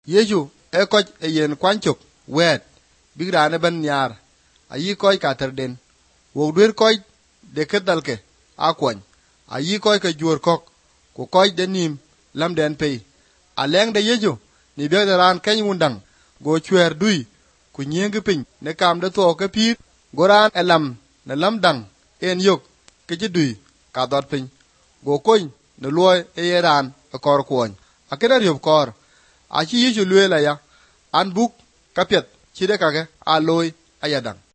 Yesu e ko e yen kwanchok wet bigrane ban nyar ayi ko ka terden wo dwer ko de kedalke akwan ayi ko ka jur kok ko ko de nim lamden pe aleng de Yesu ni be ran ken wundang go chwer dui ku nyeng pin ne kam de to ke pir goran elam ne lamdang en yok ke dui ka dot pin go koin ne loy e ran e kor kwon akena ryob kor achi Yesu luela ya an buk kapet chide kage a loy ayadang